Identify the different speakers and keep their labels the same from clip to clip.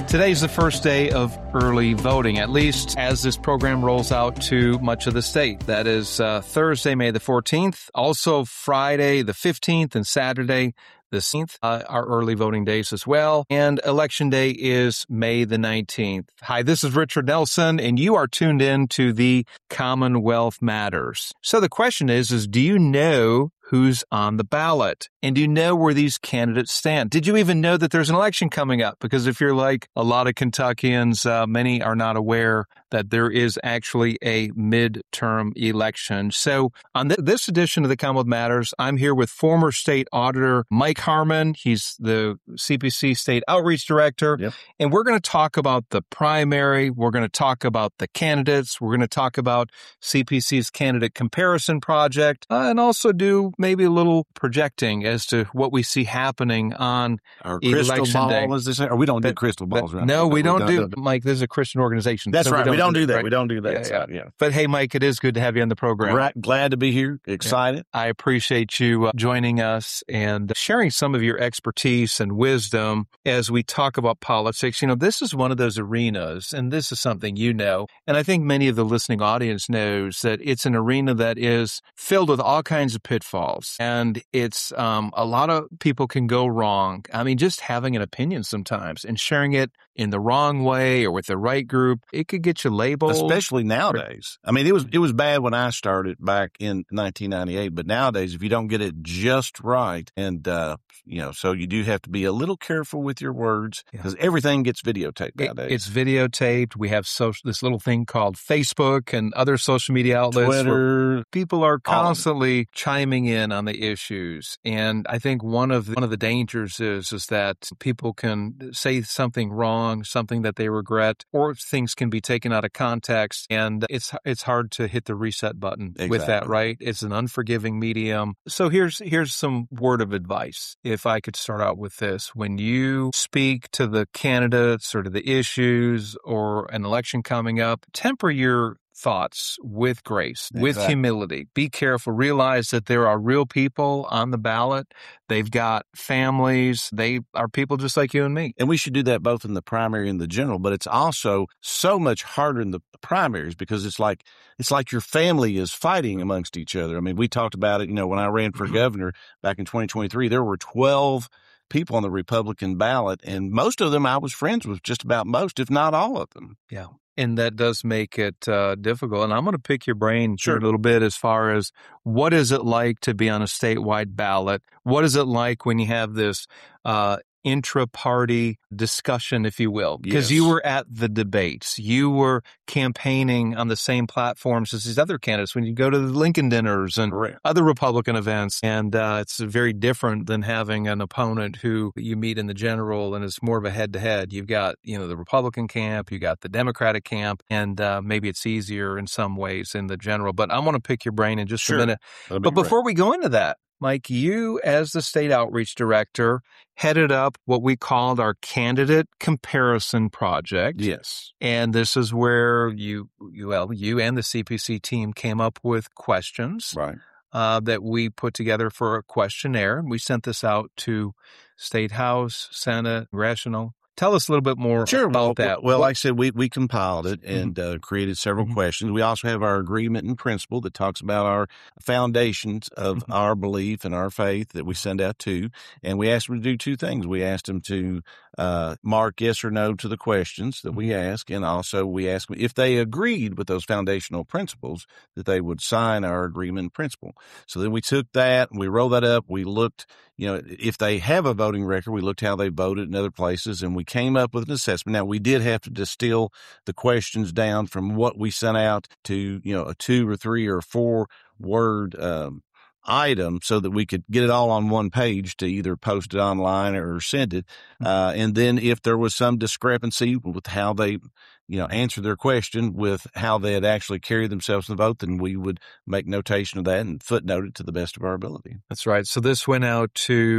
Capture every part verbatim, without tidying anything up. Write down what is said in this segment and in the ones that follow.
Speaker 1: Today's the first day of early voting, at least as this program rolls out to much of the state. That is uh, Thursday, May the fourteenth, also Friday the fifteenth, and Saturday the sixteenth uh, are early voting days as well. And Election Day is May the nineteenth. Hi, this is Richard Nelson, and you are tuned in to the Commonwealth Matters. So the question is, is do you know who's on the ballot? And do you know where these candidates stand? Did you even know that there's an election coming up? Because if you're like a lot of Kentuckians, uh, many are not aware that there is actually a midterm election. So on th- this edition of the Commonwealth Matters, I'm here with former state auditor Mike Harmon. He's the C P C State Outreach Director.
Speaker 2: Yep.
Speaker 1: And we're going to talk about the primary. We're going to talk about the candidates. We're going to talk about C P C's Candidate Comparison Project, uh, and also do maybe a little projecting as to what we see happening on
Speaker 2: Our crystal
Speaker 1: election
Speaker 2: ball,
Speaker 1: day.
Speaker 2: as they say, or we don't do
Speaker 1: But-
Speaker 2: crystal balls.
Speaker 1: But
Speaker 2: right?
Speaker 1: no, we don't
Speaker 2: we
Speaker 1: do, Mike, this is a Christian organization.
Speaker 2: That's
Speaker 1: so
Speaker 2: right. We don't do that.
Speaker 1: right?
Speaker 2: We don't do that.
Speaker 1: Yeah,
Speaker 2: side, yeah.
Speaker 1: But hey, Mike, it is good to have you on the program.
Speaker 2: Right. Glad to be here. Excited.
Speaker 1: I appreciate you uh, joining us and sharing some of your expertise and wisdom as we talk about politics. You know, this is one of those arenas, and this is something you know, and I think many of the listening audience knows that it's an arena that is filled with all kinds of pitfalls, and it's um, a lot of people can go wrong. I mean, just having an opinion sometimes and sharing it in the wrong way or with the right group, it could get you labeled.
Speaker 2: Especially nowadays. I mean, it was it was bad when I started back in nineteen ninety-eight, but nowadays, if you don't get it just right, and uh, you know, so you do have to be a little careful with your words because yeah. everything gets videotaped
Speaker 1: It,
Speaker 2: nowadays.
Speaker 1: it's videotaped. We have social, this little thing called Facebook and other social media outlets.
Speaker 2: Twitter.
Speaker 1: People are constantly chiming in on the issues, and I think one of the, one of the dangers is is that people can say something wrong, something that they regret, or things can be taken out of context, and it's it's hard to hit the reset button
Speaker 2: Exactly.
Speaker 1: with that, right? It's an unforgiving medium. So here's here's some word of advice. If I could start out with this, when you speak to the candidates or to the issues or an election coming up, temper your thoughts with grace, with
Speaker 2: Exactly.
Speaker 1: humility. Be careful. Realize that there are real people on the ballot. They've got families. They are people just like you and me.
Speaker 2: And we should do that both in the primary and the general, but it's also so much harder in the primaries because it's like it's like your family is fighting amongst each other. I mean, we talked about it, you know, when I ran for governor back in twenty twenty-three, there were twelve people on the Republican ballot, and most of them I was friends with, just about most, if not all of them.
Speaker 1: Yeah. And that does make it uh, difficult. And I'm going to pick your brain
Speaker 2: Sure.
Speaker 1: a little bit as far as what is it like to be on a statewide ballot? What is it like when you have this uh, intra-party discussion, if you will? Because
Speaker 2: Yes.
Speaker 1: you were at the debates. You were campaigning on the same platforms as these other candidates when you go to the Lincoln dinners and
Speaker 2: Correct.
Speaker 1: other Republican events. And uh, it's very different than having an opponent who you meet in the general and it's more of a head-to-head. You've got, you know, the Republican camp, you got the Democratic camp, and uh, maybe it's easier in some ways in the general. But I want to pick your brain in just
Speaker 2: Sure.
Speaker 1: a minute.
Speaker 2: That'd be
Speaker 1: But
Speaker 2: great.
Speaker 1: before we go into that, Mike, you as the state outreach director headed up what we called our Candidate Comparison Project.
Speaker 2: Yes.
Speaker 1: And this is where you, you well, you and the C P C team came up with questions
Speaker 2: Right.
Speaker 1: uh, that we put together for a questionnaire. We sent this out to State House, Senate, Congressional. Tell us a little bit more
Speaker 2: Sure.
Speaker 1: about
Speaker 2: well,
Speaker 1: that.
Speaker 2: Well,
Speaker 1: What-
Speaker 2: like I said, we, we compiled it and uh, created several
Speaker 1: Mhm.
Speaker 2: questions. We also have our agreement in principle that talks about our foundations of
Speaker 1: Mhm.
Speaker 2: our belief and our faith that we send out to. And we asked them to do two things. We asked them to uh, mark yes or no to the questions that we ask. And also we asked them if they agreed with those foundational principles that they would sign our agreement in principle. So then we took that and we rolled that up. We looked, you know, if they have a voting record, we looked how they voted in other places and we came up with an assessment. Now, we did have to distill the questions down from what we sent out to, you know, a two or three or four word um, item so that we could get it all on one page to either post it online or send it. Uh, and then if there was some discrepancy with how they, you know, answered their question with how they had actually carried themselves in the vote, then we would make notation of that and footnote it to the best of our ability.
Speaker 1: That's right. So this went out to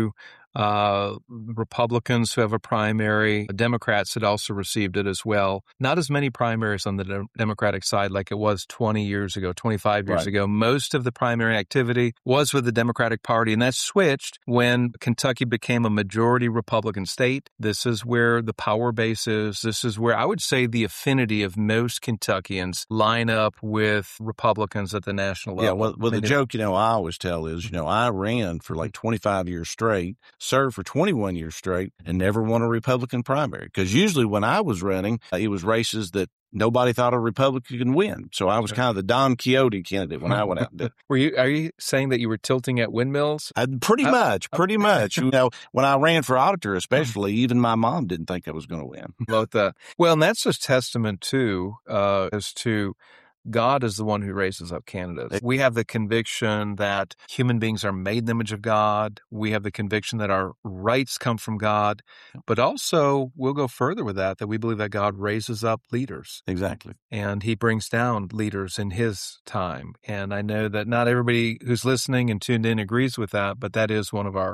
Speaker 1: Uh, Republicans who have a primary, Democrats had also received it as well. Not as many primaries on the de- Democratic side like it was twenty years ago, twenty-five years
Speaker 2: Right.
Speaker 1: ago. Most of the primary activity was with the Democratic Party, and that switched when Kentucky became a majority Republican state. This is where the power base is. This is where I would say the affinity of most Kentuckians line up with Republicans at the national level.
Speaker 2: Yeah, well, well
Speaker 1: I mean,
Speaker 2: the joke, you know, I always tell is, you know, I ran for like twenty-five years straight, served for twenty-one years straight, and never won a Republican primary. Because usually when I was running, uh, it was races that nobody thought a Republican could win. So I was kind of the Don Quixote candidate when I went out and did it.
Speaker 1: Were you? Are you saying that you were tilting at windmills?
Speaker 2: I, pretty
Speaker 1: Uh,
Speaker 2: much, pretty much. You know, when I ran for auditor, especially, even my mom didn't think I was going to win.
Speaker 1: About that. Well, and that's just testament too, uh, as to God is the one who raises up candidates. We have the conviction that human beings are made in the image of God. We have the conviction that our rights come from God. But also, we'll go further with that, that we believe that God raises up leaders.
Speaker 2: Exactly.
Speaker 1: And he brings down leaders in his time. And I know that not everybody who's listening and tuned in agrees with that, but that is one of our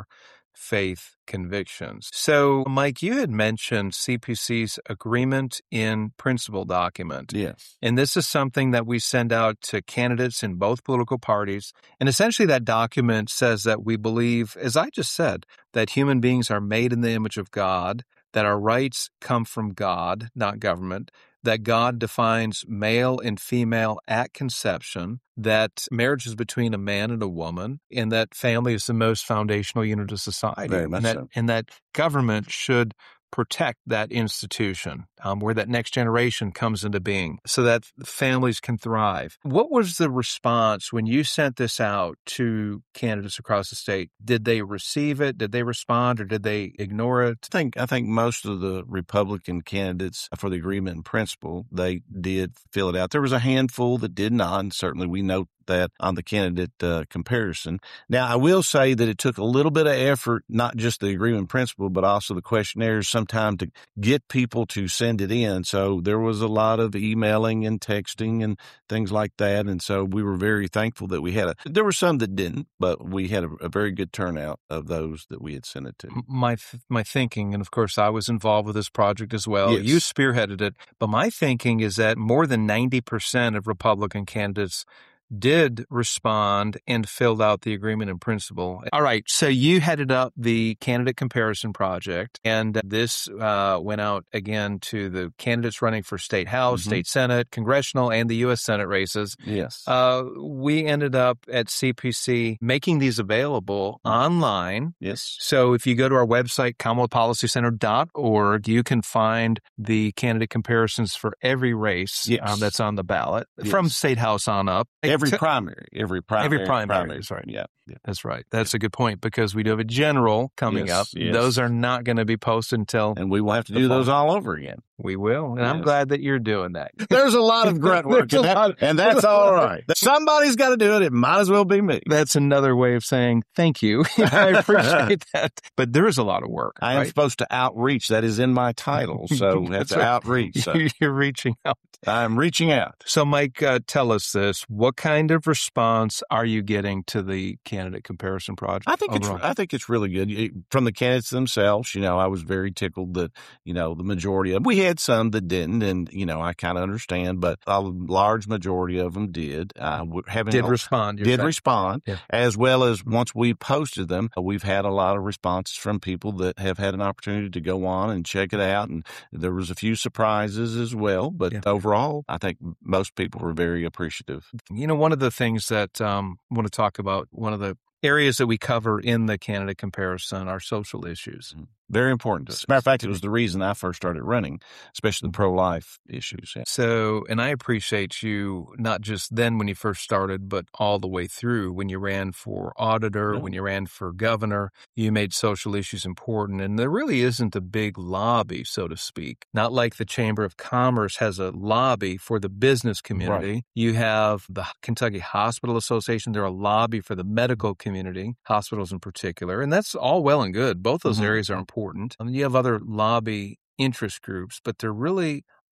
Speaker 1: faith convictions. So, Mike, you had mentioned C P C's agreement in principle document.
Speaker 2: Yes.
Speaker 1: And this is something that we send out to candidates in both political parties. And essentially that document says that we believe, as I just said, that human beings are made in the image of God, that our rights come from God, not government, that God defines male and female at conception, that marriage is between a man and a woman, and that family is the most foundational unit of society.
Speaker 2: Very much
Speaker 1: and that,
Speaker 2: so.
Speaker 1: And that government should protect that institution, um, where that next generation comes into being so that families can thrive. What was the response when you sent this out to candidates across the state? Did they receive it? Did they respond, or did they ignore it?
Speaker 2: I think I think most of the Republican candidates for the agreement in principle, they did fill it out. There was a handful that did not, and certainly we note that on the candidate uh, comparison. Now, I will say that it took a little bit of effort, not just the agreement in principle, but also the questionnaires sometime to get people to send it in. So there was a lot of emailing and texting and things like that. And so we were very thankful that we had a, there were some that didn't, but we had a, a very good turnout of those that we had sent it to.
Speaker 1: My my thinking, and of course I was involved with this project as well.
Speaker 2: Yes.
Speaker 1: You spearheaded it, but my thinking is that more than ninety percent of Republican candidates did respond and filled out the agreement in principle. All right, so you headed up the candidate comparison project, and this uh, went out again to the candidates running for state house,
Speaker 2: Mm-hmm.
Speaker 1: state senate, congressional, and the U S Senate races.
Speaker 2: Yes.
Speaker 1: Uh, we ended up at C P C making these available online.
Speaker 2: Yes.
Speaker 1: So if you go to our website, commonwealth policy center dot org, you can find the candidate comparisons for every race
Speaker 2: Yes.
Speaker 1: um, that's on the ballot
Speaker 2: Yes.
Speaker 1: from state house on up.
Speaker 2: Every
Speaker 1: To-
Speaker 2: primary, every primary,
Speaker 1: Every primary, that's right.
Speaker 2: Yeah, yeah.
Speaker 1: That's right. That's a good point because we do have a general coming
Speaker 2: Yes,
Speaker 1: up.
Speaker 2: yes.
Speaker 1: Those are not going to be posted until
Speaker 2: And we will have to
Speaker 1: The
Speaker 2: do those
Speaker 1: fall.
Speaker 2: all over again.
Speaker 1: we will. And I'm
Speaker 2: Yes.
Speaker 1: glad that you're doing that.
Speaker 2: There's a lot of grunt work,
Speaker 1: There's
Speaker 2: and,
Speaker 1: a
Speaker 2: that-
Speaker 1: lot-
Speaker 2: and that's all right. Somebody's got to do it. It might as well be me.
Speaker 1: That's another way of saying thank you. I appreciate that. But there is a lot of work.
Speaker 2: I am
Speaker 1: right?
Speaker 2: supposed to outreach. That is in my title, so that's
Speaker 1: That's right.
Speaker 2: outreach. So
Speaker 1: You're reaching out.
Speaker 2: I'm reaching out.
Speaker 1: So, Mike, uh, tell us this. What kind of response are you getting to the candidate comparison project?
Speaker 2: I think it's
Speaker 1: overall?
Speaker 2: I think it's really good You- from the candidates themselves. You know, I was very tickled that you know the majority of we had some that didn't, and you know I kind of understand, but a large majority of them did. Uh, having
Speaker 1: did respond. you're
Speaker 2: did
Speaker 1: saying.
Speaker 2: respond,
Speaker 1: Yeah.
Speaker 2: as well as once we posted them, we've had a lot of responses from people that have had an opportunity to go on and check it out, and there was a few surprises as well. But
Speaker 1: Yeah.
Speaker 2: overall, I think most people were very appreciative.
Speaker 1: You know, one of the things that um, I want to talk about, one of the areas that we cover in the candidate comparison are social issues.
Speaker 2: Very important. As a matter of fact, it was the reason I first started running, especially the pro-life issues. Yeah.
Speaker 1: So, and I appreciate you not just then when you first started, but all the way through when you ran for auditor,
Speaker 2: Yeah.
Speaker 1: when you ran for governor, you made social issues important. And there really isn't a big lobby, so to speak. Not like the Chamber of Commerce has a lobby for the business community.
Speaker 2: Right.
Speaker 1: You have the Kentucky Hospital Association. They're a lobby for the medical community, hospitals in particular. And that's all well and good. Both those
Speaker 2: Mhm.
Speaker 1: areas are important. And you have other lobby interest groups, but there really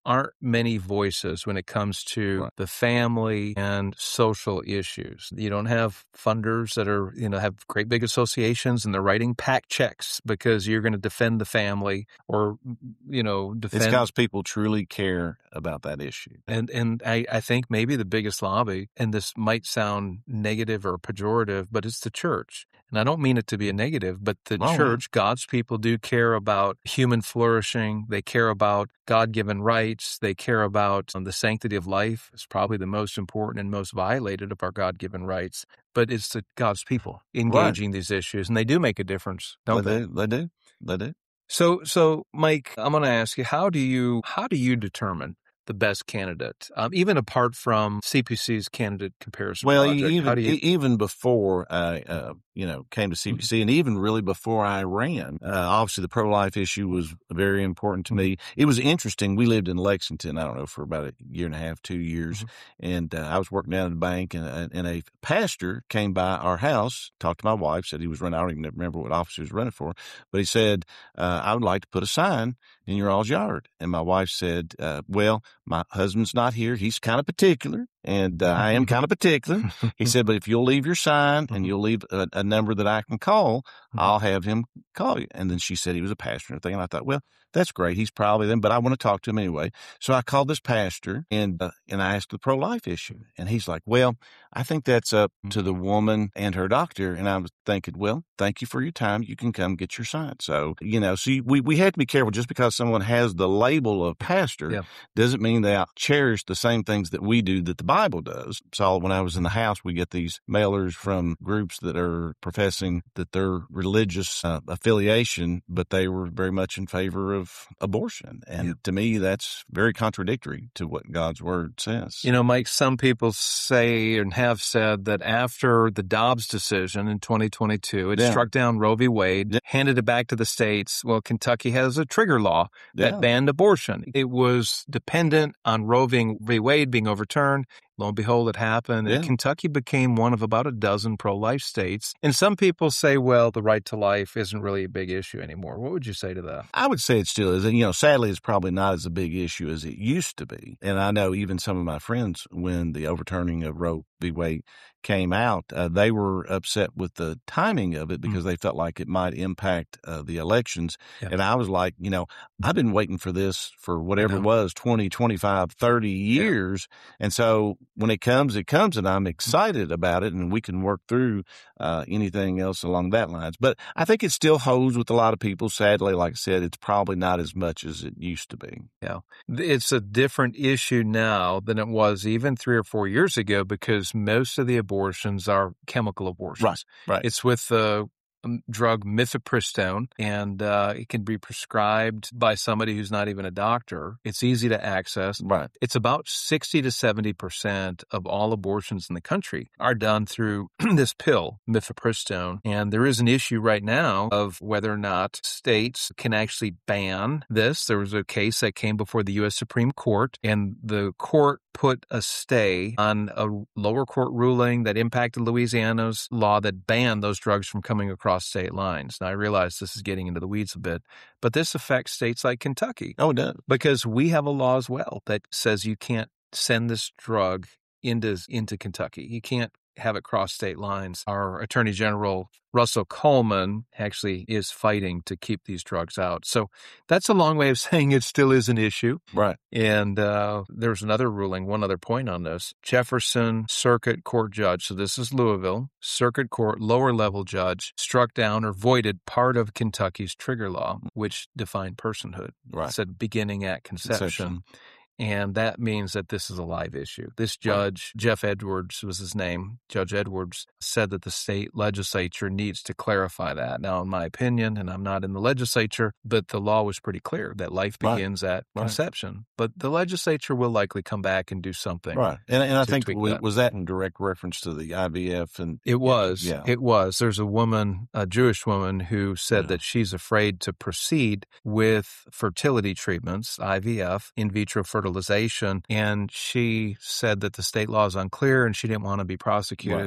Speaker 1: aren't many voices when it comes to
Speaker 2: Right.
Speaker 1: the family and social issues. You don't have funders that are, you know, have great big associations and they're writing PAC checks because you're going to defend the family or, you know, defend.
Speaker 2: It's because people truly care about that issue.
Speaker 1: And and I, I think maybe the biggest lobby, and this might sound negative or pejorative, but it's the church. And I don't mean it to be a negative, but the
Speaker 2: Oh,
Speaker 1: church, God's people do care about human flourishing. They care about God-given rights. They care about um, the sanctity of life. It's probably the most important and most violated of our God-given rights. But it's the God's people engaging these issues, and they do make a difference, don't
Speaker 2: They
Speaker 1: they?
Speaker 2: do. They do. They do.
Speaker 1: So, so Mike, I'm going to ask you, how do you how do you determine the best candidate, um, even apart from C P C's candidate comparison
Speaker 2: Well,
Speaker 1: project?
Speaker 2: even
Speaker 1: How do you?
Speaker 2: e- even before I, uh, you know, came to C P C, and even really before I ran, uh, obviously the pro life issue was very important to me. It was interesting. We lived in Lexington, I don't know, for about a year and a half, two years,
Speaker 1: Mm-hmm.
Speaker 2: and uh, I was working down at a bank, and, uh, and a pastor came by our house, talked to my wife, said he was running. I don't even remember what office he was running for, but he said, uh, "I would like to put a sign in your all's yard." And my wife said, uh, "Well, my husband's not here. He's kind of particular, and uh, I am kind of particular." He said, "But if you'll leave your sign and you'll leave a, a number that I can call, I'll have him call you." And then she said he was a pastor and everything. And I thought, well, that's great. He's probably them, but I want to talk to him anyway. So I called this pastor and uh, and I asked the pro-life issue. And he's like, "Well, I think that's up to the woman and her doctor." And I was thinking, well, thank you for your time. You can come get your sign. So, you know, so we, we have to be careful. Just because someone has the label of pastor
Speaker 1: Yeah.
Speaker 2: doesn't mean they cherish the same things that we do that the Bible does. So when I was in the house, we get these mailers from groups that are professing that their religious uh, affiliation, but they were very much in favor of abortion. And
Speaker 1: Yeah.
Speaker 2: to me, that's very contradictory to what God's word says.
Speaker 1: You know, Mike, some people say and have said that after the Dobbs decision in twenty twenty-two, it
Speaker 2: Yeah.
Speaker 1: struck down Roe v. Wade,
Speaker 2: Yeah.
Speaker 1: handed it back to the states. Well, Kentucky has a trigger law that
Speaker 2: Yeah.
Speaker 1: banned abortion. It was dependent on Roe v. Wade being overturned. Lo and behold, it happened. And
Speaker 2: Yeah.
Speaker 1: Kentucky became one of about a dozen pro-life states. And some people say, well, the right to life isn't really a big issue anymore. What would you say to that?
Speaker 2: I would say it still is. And, you know, sadly, it's probably not as a big issue as it used to be. And I know even some of my friends, when the overturning of Roe v. Wade came out, uh, they were upset with the timing of it because mm. they felt like it might impact uh, the elections. Yeah. And I was like, you know, I've been waiting for this for whatever it was, twenty, twenty-five, thirty years. Yeah. And so when it comes, it comes, and I'm excited about it, and we can work through uh, anything else along that lines. But I think it still holds with a lot of people. Sadly, like I said, it's probably not as much as it used to be.
Speaker 1: Yeah. It's a different issue now than it was even three or four years ago because most of the abortions are chemical abortions.
Speaker 2: Right, right.
Speaker 1: It's with the drug mifepristone, and uh, it can be prescribed by somebody who's not even a doctor. It's easy to access.
Speaker 2: Right.
Speaker 1: It's about sixty to seventy percent of all abortions in the country are done through this pill, mifepristone. And there is an issue right now of whether or not states can actually ban this. There was a case that came before the U S Supreme Court, and the court put a stay on a lower court ruling that impacted Louisiana's law that banned those drugs from coming across state lines. Now, I realize this is getting into the weeds a bit, but this affects states like Kentucky.
Speaker 2: Oh, it does.
Speaker 1: Because we have a law as well that says you can't send this drug into, into Kentucky. You can't have it cross state lines. Our Attorney General, Russell Coleman, actually is fighting to keep these drugs out. So that's a long way of saying it still is an issue.
Speaker 2: Right.
Speaker 1: And uh, there's another ruling, one other point on this. Jefferson Circuit Court judge, so this is Louisville, Circuit Court lower level judge, struck down or voided part of Kentucky's trigger law, which defined personhood.
Speaker 2: Right.
Speaker 1: It said beginning at conception. conception. And that means that this is a live issue. This judge, right. Jeff Edwards was his name, Judge Edwards, said that the state legislature needs to clarify that. Now, in my opinion, and I'm not in the legislature, but the law was pretty clear that life begins right. at right. conception. But the legislature will likely come back and do something.
Speaker 2: Right. And, and I think,
Speaker 1: that.
Speaker 2: was that in direct reference to the I V F? And
Speaker 1: It was.
Speaker 2: Yeah.
Speaker 1: It was. There's a woman, a Jewish woman, who said yeah. that she's afraid to proceed with fertility treatments, I V F, in vitro fertilization. Fertilization, and she said that the state law is unclear and she didn't want to be prosecuted.
Speaker 2: Right.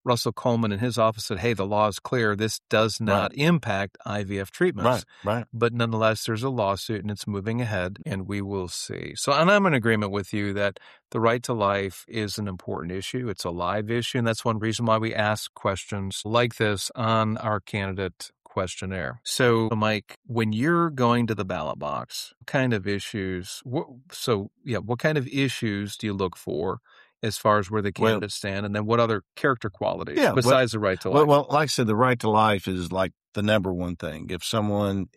Speaker 1: Russell Coleman in his office said, hey, the law is clear. This does not
Speaker 2: Right.
Speaker 1: impact I V F treatments.
Speaker 2: Right, right.
Speaker 1: But nonetheless, there's a lawsuit and it's moving ahead, and we will see. So, and I'm in agreement with you that the right to life is an important issue. It's a live issue, and that's one reason why we ask questions like this on our candidate questionnaire. So, Mike, when you're going to the ballot box, what kind of issues, what, so yeah, what kind of issues do you look for as far as where the candidates well, stand, and then what other character qualities yeah, besides
Speaker 2: well,
Speaker 1: the right to life?
Speaker 2: Well, well, like I said, the right to life is like the number one thing. If someone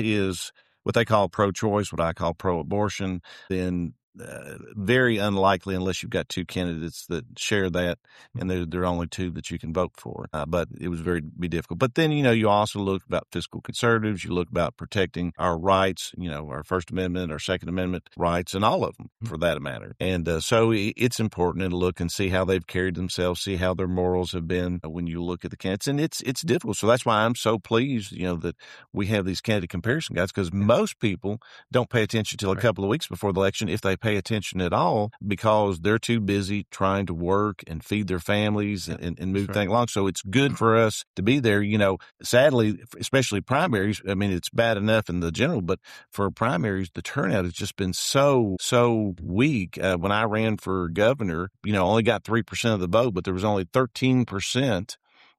Speaker 2: is what they call pro-choice, what I call pro-abortion, then Uh, very unlikely unless you've got two candidates that share that, and there, there are only two that you can vote for. Uh, but it was very be difficult. But then, you know, you also look about fiscal conservatives. You look about protecting our rights, you know, our First Amendment, our Second Amendment rights, and all of them for that matter. And uh, so it's important to look and see how they've carried themselves, see how their morals have been when you look at the candidates. And it's it's difficult. So that's why I'm so pleased, you know, that we have these candidate comparison guides, because most people don't pay attention till a couple of weeks before the election, if they pay attention at all, because they're too busy trying to work and feed their families and, and move right. things along. So it's good for us to be there. You know, sadly, especially primaries, I mean, it's bad enough in the general, but for primaries, the turnout has just been so, so weak. Uh, when I ran for governor, you know, only got three percent of the vote, but there was only thirteen percent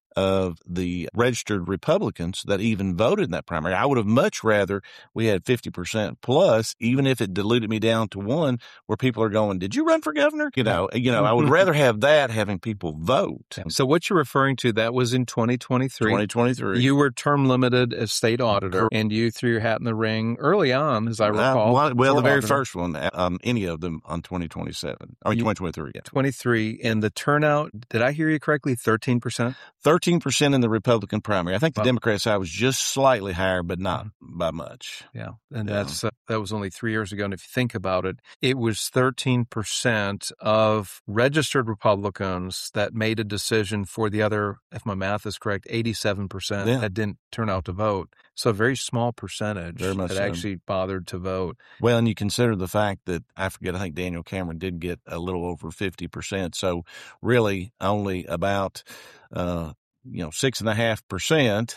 Speaker 2: of the registered Republicans that even voted in that primary. I would have much rather we had fifty percent plus, even if it diluted me down to one, where people are going, did you run for governor? You know, you know, I would rather have that, having people vote.
Speaker 1: So what you're referring to, that was in twenty twenty-three.
Speaker 2: twenty twenty-three.
Speaker 1: You were term limited as state auditor, and you threw your hat in the ring early on, as I recall.
Speaker 2: Uh, well, well the very auditor. first one, um, any of them on twenty twenty-seven, or twenty twenty-three. Yeah.
Speaker 1: twenty-three, and the turnout, did I hear you correctly, thirteen percent?
Speaker 2: thirteen percent in the Republican primary. I think the wow. Democrat side was just slightly higher, but not by much.
Speaker 1: Yeah, and yeah. that's uh, that was only three years ago. And if you think about it, it was thirteen percent of registered Republicans that made a decision for the other, if my math is correct, eighty-seven percent yeah. that didn't turn out to vote. So a very small percentage very much that so. actually bothered to vote.
Speaker 2: Well, and you consider the fact that, I forget, I think Daniel Cameron did get a little over fifty percent. So really only about uh, you know, six and a half percent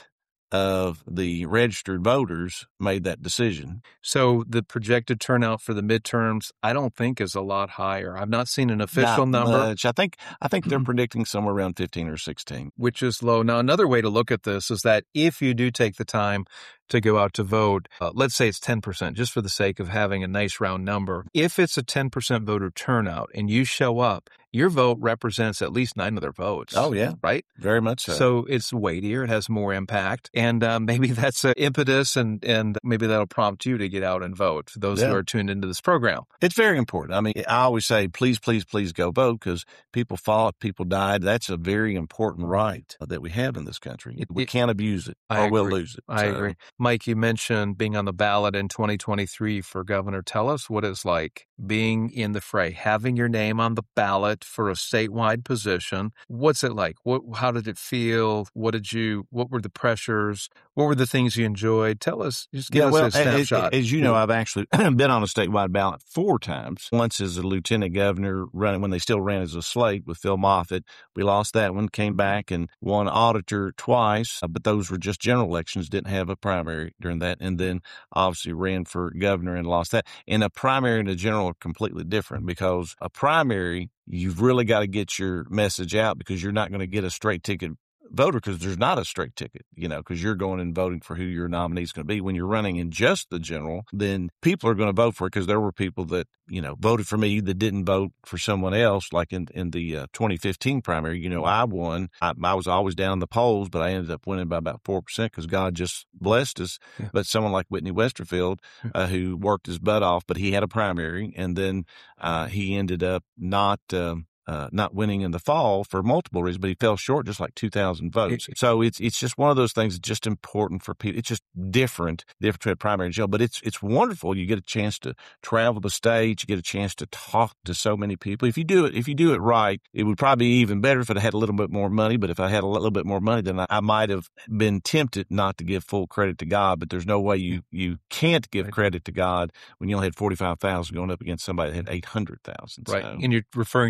Speaker 2: of the registered voters made that decision.
Speaker 1: So the projected turnout for the midterms, I don't think is a lot higher. I've not seen an official
Speaker 2: not
Speaker 1: number.
Speaker 2: Much. I think I think they're predicting somewhere around fifteen or sixteen,
Speaker 1: which is low. Now, another way to look at this is that if you do take the time to go out to vote, uh, let's say it's ten percent, just for the sake of having a nice round number. If it's a ten percent voter turnout and you show up, your vote represents at least nine other votes.
Speaker 2: Oh, yeah.
Speaker 1: Right?
Speaker 2: Very much so.
Speaker 1: So it's weightier. It has more impact. And uh, maybe that's an impetus, and, and maybe that'll prompt you to get out and vote, for those yeah. who are tuned into this program.
Speaker 2: It's very important. I mean, I always say, please, please, please go vote, because people fought, people died. That's a very important right that we have in this country. We it, can't abuse it, I or agree. we'll lose it.
Speaker 1: I so. agree. Mike, you mentioned being on the ballot in twenty twenty-three for governor. Tell us what it's like being in the fray, having your name on the ballot for a statewide position. What's it like? What, how did it feel? What did you, what were the pressures? What were the things you enjoyed? Tell us, just give
Speaker 2: yeah,
Speaker 1: us
Speaker 2: well,
Speaker 1: a snapshot.
Speaker 2: As, as you know, I've actually been on a statewide ballot four times. Once as a lieutenant governor, running when they still ran as a slate with Phil Moffitt. We lost that one, came back and won auditor twice, but those were just general elections, didn't have a primary during that. And then obviously ran for governor and lost that. And a primary and a general are completely different, because a primary, you've really got to get your message out, because you're not going to get a straight ticket voter, because there's not a straight ticket, you know, because you're going and voting for who your nominee is going to be. When you're running in just the general, then people are going to vote for it, because there were people that, you know, voted for me that didn't vote for someone else. Like in, in the uh, twenty fifteen primary, you know, I won. I, I was always down in the polls, but I ended up winning by about four percent because God just blessed us. Yeah. But someone like Whitney Westerfield, uh, who worked his butt off, but he had a primary, and then uh, he ended up not um, Uh, not winning in the fall for multiple reasons, but he fell short just like two thousand votes. So it's it's just one of those things that's just important for people. It's just different, different between primary and general, but it's it's wonderful. You get a chance to travel the state. You get a chance to talk to so many people. If you do it, if you do it right, it would probably be even better if it had a little bit more money. But if I had a little bit more money, then I, I might have been tempted not to give full credit to God. But there's no way you, you can't give credit to God when you only had forty-five thousand going up against somebody that had eight hundred thousand.
Speaker 1: Right.
Speaker 2: So.
Speaker 1: And you're referring to the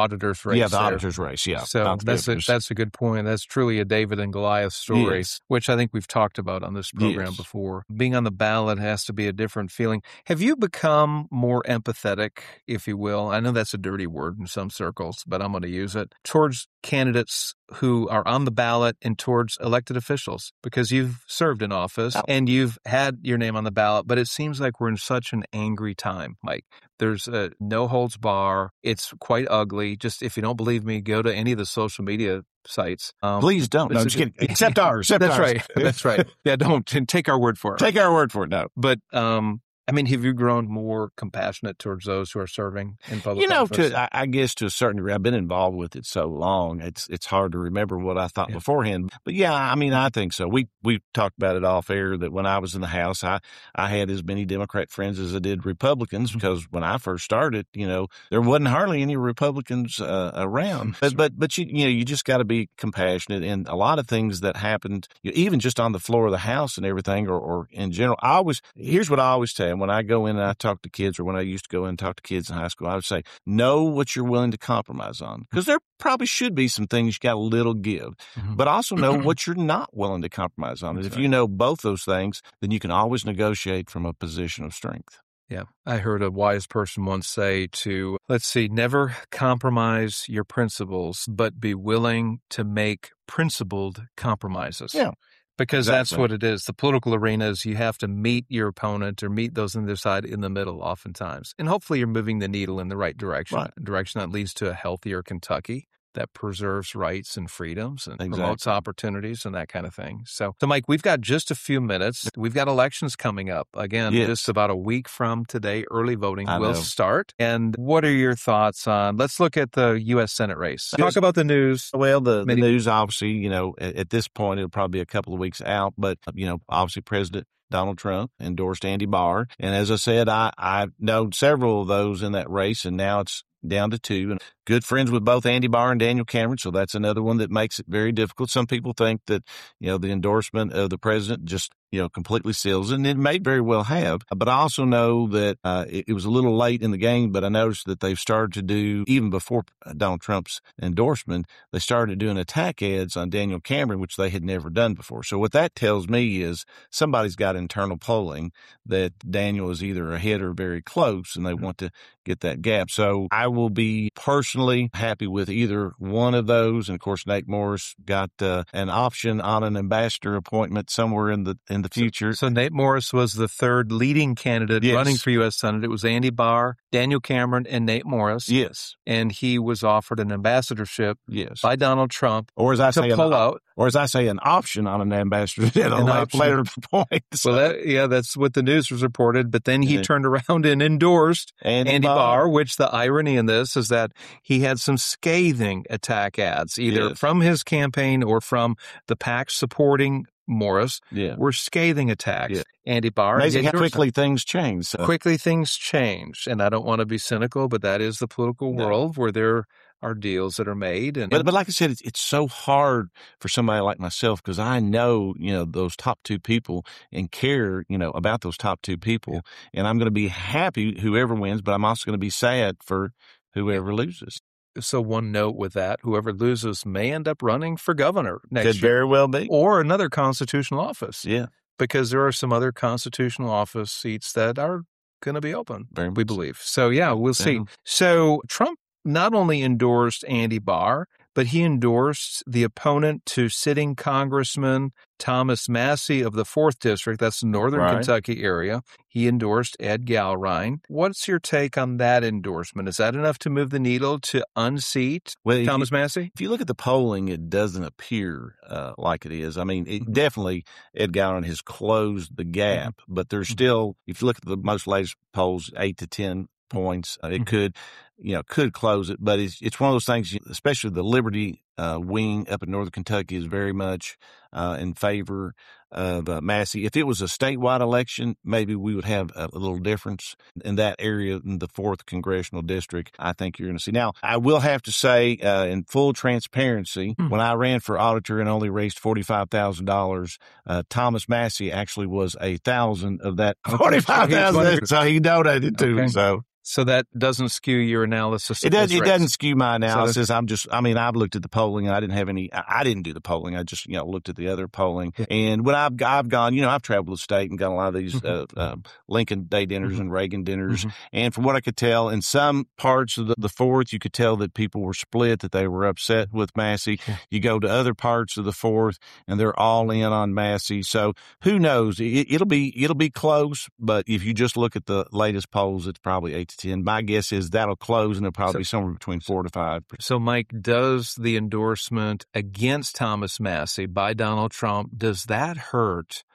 Speaker 1: auditor's race.
Speaker 2: Yeah, the
Speaker 1: there.
Speaker 2: auditor's race, yeah.
Speaker 1: So that's a, that's a good point. That's truly a David and Goliath story,
Speaker 2: yes.
Speaker 1: which I think we've talked about on this program
Speaker 2: yes.
Speaker 1: before. Being on the ballot has to be a different feeling. Have you become more empathetic, if you will? I know that's a dirty word in some circles, but I'm going to use it, towards candidates who are on the ballot and towards elected officials, because you've served in office and you've had your name on the ballot, but it seems like we're in such an angry time, Mike. There's a no holds bar. It's quite ugly. Just if you don't believe me, go to any of the social media sites. Um,
Speaker 2: Please don't. No, just kidding. Except ours. Except
Speaker 1: That's
Speaker 2: ours.
Speaker 1: right. That's right. Yeah, don't take our word for it.
Speaker 2: Take our word for it. No.
Speaker 1: But, um, I mean, have you grown more compassionate towards those who are serving in public
Speaker 2: You know,
Speaker 1: office?
Speaker 2: to, I, I guess to a certain degree, I've been involved with it so long, it's it's hard to remember what I thought yeah. beforehand. But yeah, I mean, I think so. We we talked about it off air that when I was in the House, I, I had as many Democrat friends as I did Republicans because when I first started, you know, there wasn't hardly any Republicans uh, around. But but but you you know, you just got to be compassionate. And a lot of things that happened, you know, even just on the floor of the House and everything, or, or in general, I always here's what I always tell them when I go in and I talk to kids, or when I used to go in and talk to kids in high school, I would say, know what you're willing to compromise on. Because there probably should be some things you got a little give, mm-hmm. but also know what you're not willing to compromise on. And if right. you know both those things, then you can always negotiate from a position of strength.
Speaker 1: Yeah. I heard a wise person once say to, let's see, never compromise your principles, but be willing to make principled compromises.
Speaker 2: Yeah.
Speaker 1: Because
Speaker 2: exactly.
Speaker 1: that's what it is. The political arena is you have to meet your opponent or meet those on their side in the middle oftentimes. And hopefully you're moving the needle in the right direction,
Speaker 2: right.
Speaker 1: a direction that leads to a healthier Kentucky that preserves rights and freedoms and
Speaker 2: exactly.
Speaker 1: promotes opportunities and that kind of thing. So, so, Mike, we've got just a few minutes. We've got elections coming up. Again,
Speaker 2: yes.
Speaker 1: just about a week from today, early voting
Speaker 2: I
Speaker 1: will
Speaker 2: know.
Speaker 1: start. And what are your thoughts on, let's look at the U S Senate race. Talk about the news.
Speaker 2: Well, the, the news, obviously, you know, at, at this point, it'll probably be a couple of weeks out. But, you know, obviously, President Donald Trump endorsed Andy Barr. And as I said, I, I've known several of those in that race, and now it's down to two. And good friends with both Andy Barr and Daniel Cameron, so that's another one that makes it very difficult. Some people think that, you know, the endorsement of the president just, you know, completely seals it, and it may very well have. But I also know that uh, it, it was a little late in the game, but I noticed that they've started to do, even before Donald Trump's endorsement, they started doing attack ads on Daniel Cameron, which they had never done before. So what that tells me is somebody's got internal polling that Daniel is either ahead or very close, and they want to get that gap. So I will be personally happy with either one of those. And of course, Nate Morris got uh, an option on an ambassador appointment somewhere in the in the future.
Speaker 1: So, so Nate Morris was the third leading candidate
Speaker 2: yes.
Speaker 1: running for U S Senate. It was Andy Barr, Daniel Cameron, and Nate Morris.
Speaker 2: Yes.
Speaker 1: And he was offered an ambassadorship
Speaker 2: yes.
Speaker 1: by Donald Trump.
Speaker 2: Or as I
Speaker 1: to
Speaker 2: say,
Speaker 1: pull
Speaker 2: an,
Speaker 1: out.
Speaker 2: Or as I say, an option on an ambassador at a later, later point. So.
Speaker 1: Well, that, yeah, that's what the news was reported. But then he yeah. turned around and endorsed
Speaker 2: Andy,
Speaker 1: Andy Barr.
Speaker 2: Barr,
Speaker 1: which the irony in this is that he had some scathing attack ads, either
Speaker 2: yes.
Speaker 1: from his campaign or from the PAC supporting Morris,
Speaker 2: yeah.
Speaker 1: were scathing attacks.
Speaker 2: Yeah.
Speaker 1: Andy Barr.
Speaker 2: Amazing how quickly things change. So.
Speaker 1: Quickly things change. And I don't want to be cynical, but that is the political
Speaker 2: no.
Speaker 1: world where there are deals that are made. And
Speaker 2: But, but like I said, it's, it's so hard for somebody like myself because I know, you know, those top two people and care, you know, about those top two people. Yeah. And I'm going to be happy whoever wins, but I'm also going to be sad for whoever yeah. loses.
Speaker 1: So one note with that, whoever loses may end up running for governor next
Speaker 2: Could
Speaker 1: year.
Speaker 2: Could very well be.
Speaker 1: Or another constitutional office.
Speaker 2: Yeah.
Speaker 1: Because there are some other constitutional office seats that are going to be open,
Speaker 2: very
Speaker 1: we believe. So, yeah, we'll see.
Speaker 2: Yeah.
Speaker 1: So Trump not only endorsed Andy Barr, but he endorsed the opponent to sitting Congressman Thomas Massie of the fourth District, that's the northern
Speaker 2: right.
Speaker 1: Kentucky area. He endorsed Ed Gallrein. What's your take on that endorsement? Is that enough to move the needle to unseat well, Thomas
Speaker 2: you,
Speaker 1: Massie?
Speaker 2: If you look at the polling, it doesn't appear uh, like it is. I mean, it definitely, Ed Gallrein has closed the gap, mm-hmm. but there's still, if you look at the most latest polls, eight to ten points, uh, it mm-hmm. could, you know, could close it, but it's it's one of those things, especially the Liberty uh, wing up in northern Kentucky is very much uh, in favor of uh, Massie. If it was a statewide election, maybe we would have a, a little difference in that area in the fourth congressional district. I think you're going to see. Now, I will have to say, uh, in full transparency, mm-hmm. when I ran for auditor and only raised forty-five thousand dollars, uh, Thomas Massie actually was a thousand of that forty-five thousand dollars, so he donated to
Speaker 1: okay.
Speaker 2: me. So.
Speaker 1: So that doesn't skew your your analysis.
Speaker 2: It does. It
Speaker 1: race.
Speaker 2: doesn't skew my analysis. So I'm just. I mean, I've looked at the polling, and I didn't have any. I, I didn't do the polling. I just, you know, looked at the other polling. And when I've I've gone, you know, I've traveled the state and got a lot of these mm-hmm. uh, uh, Lincoln Day dinners mm-hmm. and Reagan dinners. Mm-hmm. And from what I could tell, in some parts of the, the fourth, you could tell that people were split, that they were upset with Massey. Yeah. You go to other parts of the fourth, and they're all in on Massey. So who knows? It, it'll be it'll be close. But if you just look at the latest polls, it's probably eight to ten. My guess is that'll close, and it'll probably so, be somewhere between four to five.
Speaker 1: So, Mike, does the endorsement against Thomas Massey by Donald Trump, does that hurt?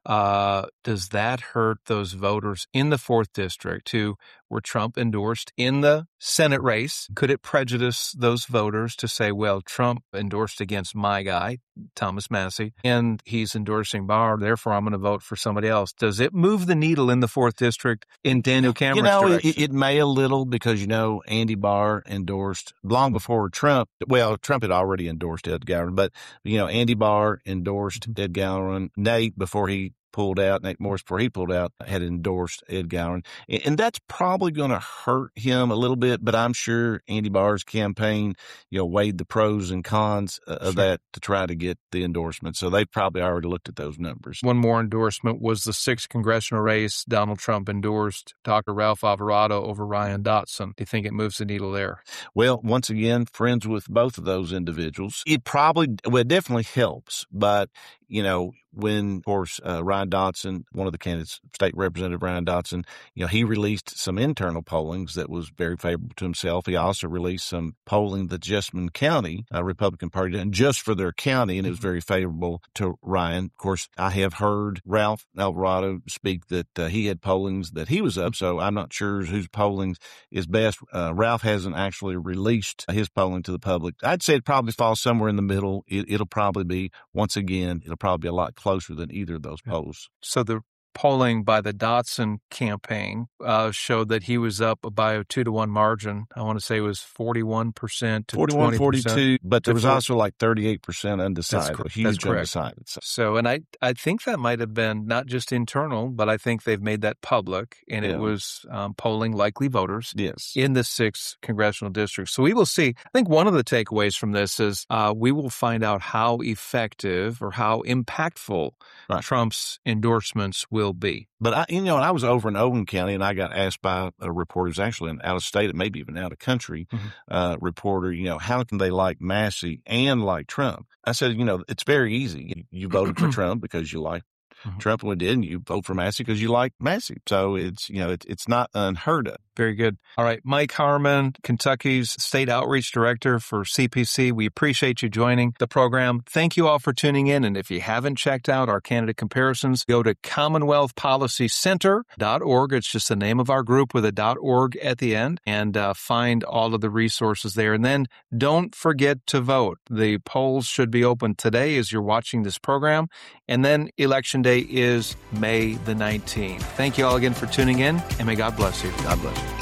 Speaker 1: Uh, does that hurt those voters in the fourth district who were Trump endorsed in the Senate race? Could it prejudice those voters to say, well, Trump endorsed against my guy, Thomas Massey, and he's endorsing Barr, therefore I'm going to vote for somebody else? Does it move the needle in the fourth district in Daniel Cameron's
Speaker 2: you know,
Speaker 1: direction?
Speaker 2: It, it may a little because, you know, Andy Barr endorsed long before Trump. Well, Trump had already endorsed Ed Gowron, but, you know, Andy Barr endorsed Ed Gowron. Nate, before he pulled out, Nate Morris, before he pulled out, had endorsed Ed Gowron. And that's probably going to hurt him a little bit, but I'm sure Andy Barr's campaign, you know, weighed the pros and cons of sure. that to try to get the endorsement. So they probably already looked at those numbers.
Speaker 1: One more endorsement was the sixth congressional race. Donald Trump endorsed Doctor Ralph Alvarado over Ryan Dotson. Do you think it moves the needle there?
Speaker 2: Well, once again, friends with both of those individuals. It probably, well, it definitely helps, but, you know, when, of course, uh, Ryan Dotson, one of the candidates, State Representative Ryan Dotson, you know, he released some internal pollings that was very favorable to himself. He also released some polling that Jessamine County, uh, Republican Party, done just for their county, and it was very favorable to Ryan. Of course, I have heard Ralph Alvarado speak that uh, he had pollings that he was up, so I'm not sure whose polling is best. Uh, Ralph hasn't actually released his polling to the public. I'd say it probably falls somewhere in the middle. It, it'll probably be, once again, it'll probably be a lot closer than either of those polls.
Speaker 1: So the polling by the Dotson campaign uh, showed that he was up by a two to one margin. I want to say it was forty-one percent to
Speaker 2: forty-one,
Speaker 1: twenty percent.
Speaker 2: forty-two, but there was also like thirty-eight percent undecided.
Speaker 1: That's,
Speaker 2: a huge
Speaker 1: that's correct.
Speaker 2: Undecided. So.
Speaker 1: so, and I, I think that might have been not just internal, but I think they've made that public, and yeah. it was um, polling likely voters
Speaker 2: yes.
Speaker 1: in the six congressional districts. So we will see. I think one of the takeaways from this is uh, we will find out how effective or how impactful right. Trump's endorsements will be.
Speaker 2: But, I, you know, I was over in Owen County, and I got asked by a reporter who's actually an out-of-state, maybe even out-of-country mm-hmm. uh, reporter, you know, how can they like Massey and like Trump? I said, you know, it's very easy. You, you voted for Trump because you like mm-hmm. Trump, and we did, and you vote for Massey because you like Massey. So it's, you know, it, it's not unheard of.
Speaker 1: Very good. All right. Mike Harmon, Kentucky's State Outreach Director for C P C. We appreciate you joining the program. Thank you all for tuning in. And if you haven't checked out our candidate comparisons, go to commonwealth policy center dot org. It's just the name of our group with a .org at the end, and uh, find all of the resources there. And then don't forget to vote. The polls should be open today as you're watching this program. And then Election Day is May the nineteenth. Thank you all again for tuning in, and may God bless you.
Speaker 2: God bless you.